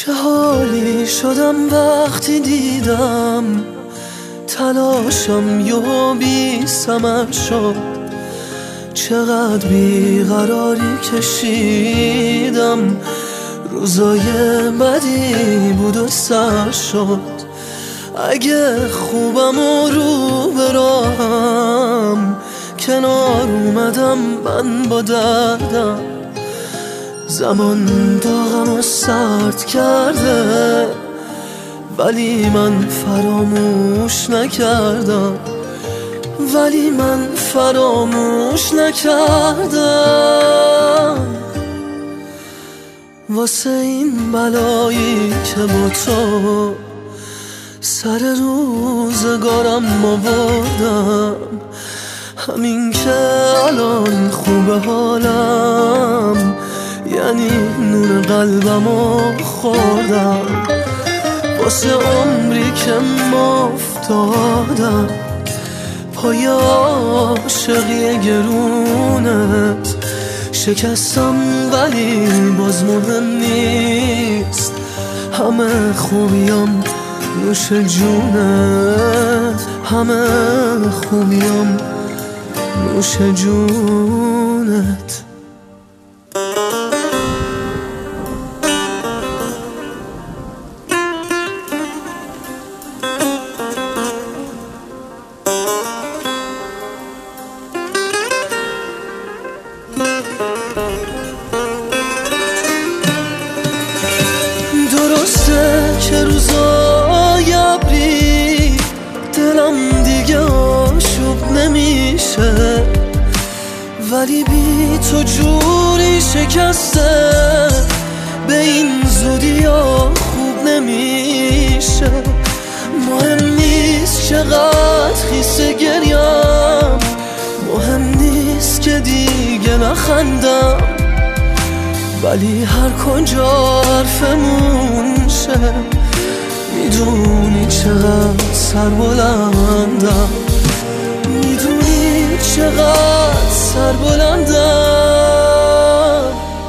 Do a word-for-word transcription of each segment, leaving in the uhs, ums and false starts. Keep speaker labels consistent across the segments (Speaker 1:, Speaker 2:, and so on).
Speaker 1: چه حالی شدم وقتی دیدم تلاشم یهو بی ثمر شد. چقدر بیقراری کشیدم، روزای بدی بود و سر شد. اگه خوبم و رو به راهم، کنار اومدم من با دردم. زمان داغم و سرد کرده، ولی من فراموش نکردم ولی من فراموش نکردم. واسه این بلایی که با تو سر روزگارم آوردم، همین که الان خوبه حالم، یعنی نون قلبمو خوردم. واسه عمری که افتادم پای عاشقی گرونت، شکستم ولی باز مهم نیست. همه خوبیام نوش جونت، همه خوبیام نوش جونت. درسته که روزای ابری دلم دیگه آشوب نمیشه، ولی بی تو جوری شکسته به این زودی ها خوب نمیشه. مهم نیست چقدر خیسه گریم، مهم نیست که دیگه نخندم، ولی هر کجا حرفمون شه میدونی چقدر سربلندم، میدونی چقدر سربلندم.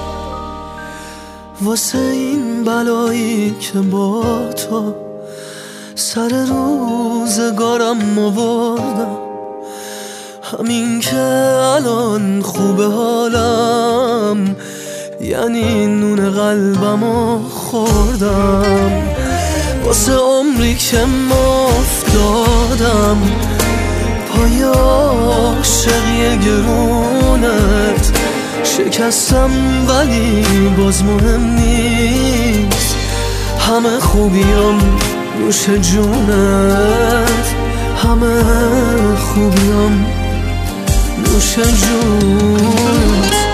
Speaker 1: واسه این بلایی که با تو سر روزگارم آوردم، همین که الان خوبه حالم، یعنی نون قلبمو خوردم. واسه عمری که افتادم پای عاشقی گرونت، شکستم ولی باز مهم نیست. همه خوبیام نوش جونت، همه خوبیام نوش جونت.